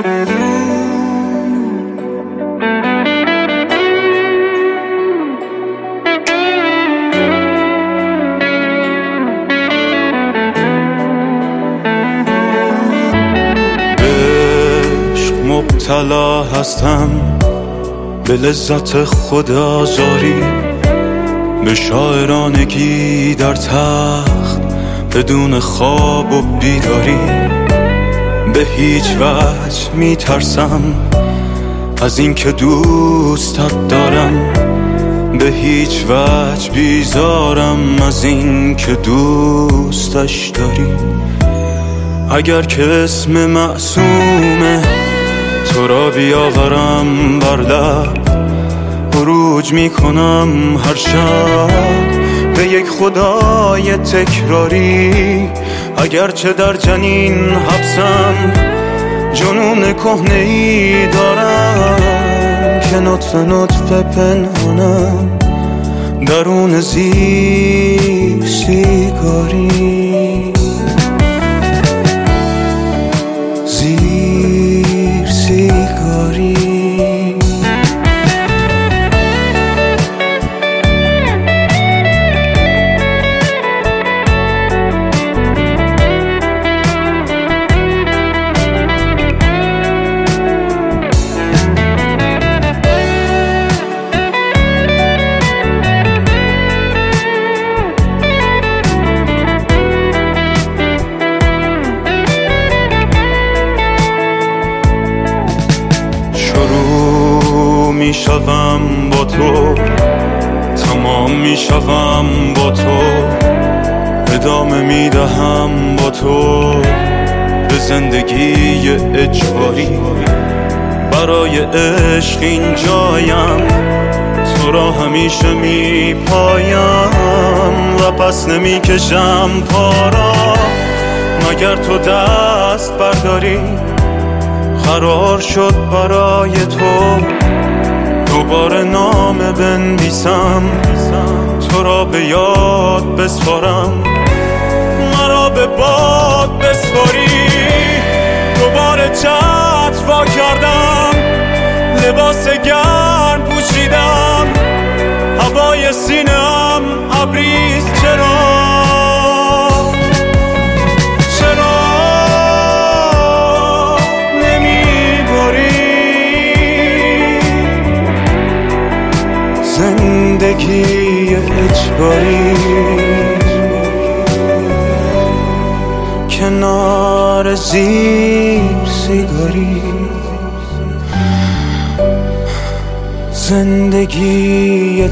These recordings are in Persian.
مبتلا هستم به لذت خود آزاری، به شاعرانگی در تخت بدون خواب و بیداری. به هیچ وجه میترسم از این که دوستت دارم، به هیچ وجه بیزارم از این که دوستش داری. اگر که اسم معصومه تو را بیاورم بر لب، خروج میکنم هر شب به یک خدای تکراری. اگرچه در جنین حبسم جنون کهنه‌ای دارم که نطفه نطفه پنهانم درون زیر سیگاری. زیر سیگاری میشوم با تو، تمام میشوم با تو، ادامه میدهم با تو به زندگی اجباری. برای عشق این جایم، تو را همیشه میپایم و پس نمیکشم پا را مگر تو دست برداری. قرار شد برای تو دوباره نامه بنویسم، تو را به یاد بسپارم، مرا به باد بسپاری. دوباره چتر وا کردم، لباس گرم پوشیدم، هوای سینه‌ام ابریست. زندگی اجباری کنار زیر سیگاری. زندگی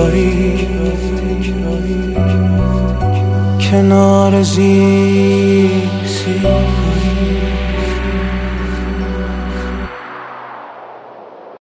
تکراری کنار زیر